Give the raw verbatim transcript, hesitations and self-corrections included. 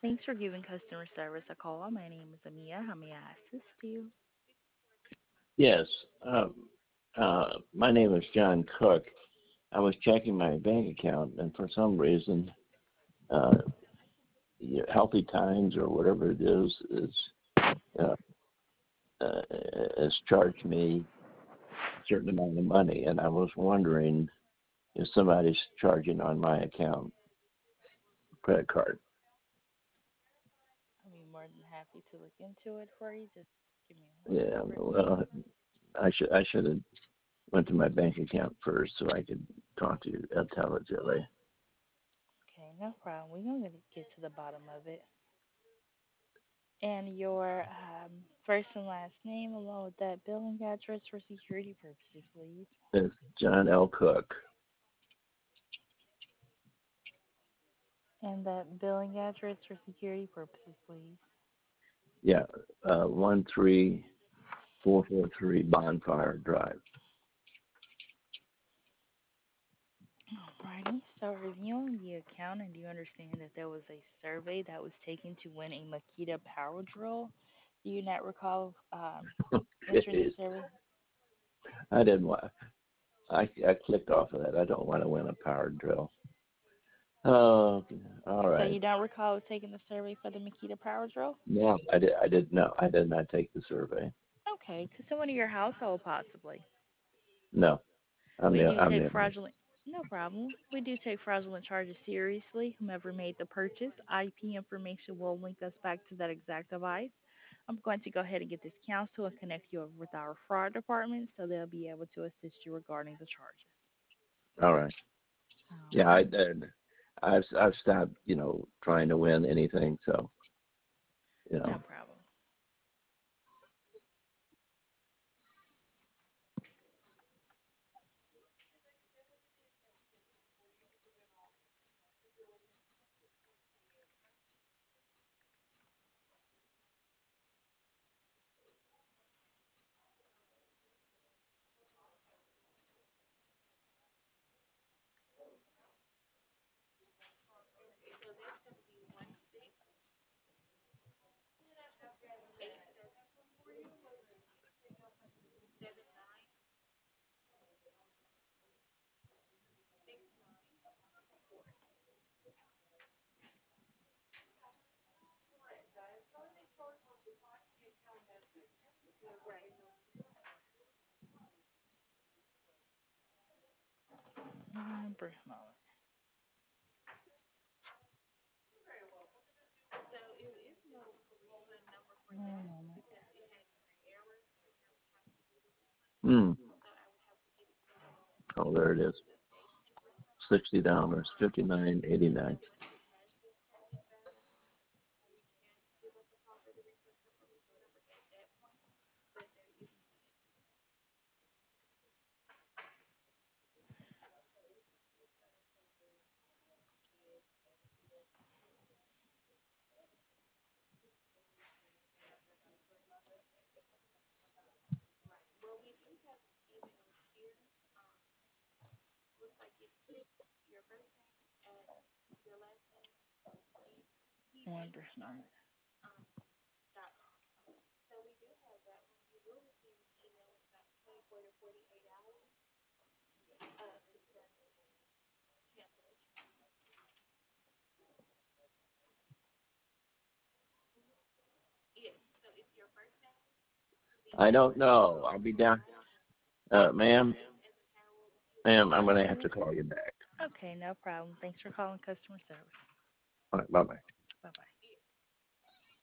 Thanks for giving customer service a call. My name is Amia. How may I assist you? Yes. Um, uh, my name is John Cook. I was checking my bank account, and for some reason, uh, Healthy Times or whatever it is is uh, uh, has charged me a certain amount of money, and I was wondering if somebody's charging on my account credit card. I'll be more than happy to look into it for you. Just give me one Yeah. moment. Well, I should I should have went to my bank account first so I could talk to you intelligently. Okay, no problem. We're going to get to the bottom of it. And your um, first and last name, along with that billing address for security purposes, please. It's John L. Cook. And that billing address for security purposes, please. Yeah, uh, one three four four three Bonfire Drive. Alrighty. So reviewing the account, and do you understand that there was a survey that was taken to win a Makita power drill? Do you not recall um, entering the Jeez, survey? I didn't want. I I clicked off of that. I don't want to win a power drill. Oh, all So right. you don't recall taking the survey for the Makita power drill? No, I did. I did no. I did not take the survey. Okay, to someone in your household possibly. No, I'm We the do I'm take the only. fraudulent. No problem. We do take fraudulent charges seriously. Whomever made the purchase, I P information will link us back to that exact device. I'm going to go ahead and get this canceled and connect you over with our fraud department so they'll be able to assist you regarding the charges. All right. All Yeah, I right. did. I've I've stopped. You know, trying to win anything. So you No know. problem. Um, brief moment. One moment. Hmm. Oh, there it is. Sixty dollars, fifty nine eighty nine. One brief moment. I don't know. I'll be down. Uh, ma'am, ma'am, I'm gonna have to call you back. Okay, no problem. Thanks for calling customer service. All right, bye bye. Bye bye.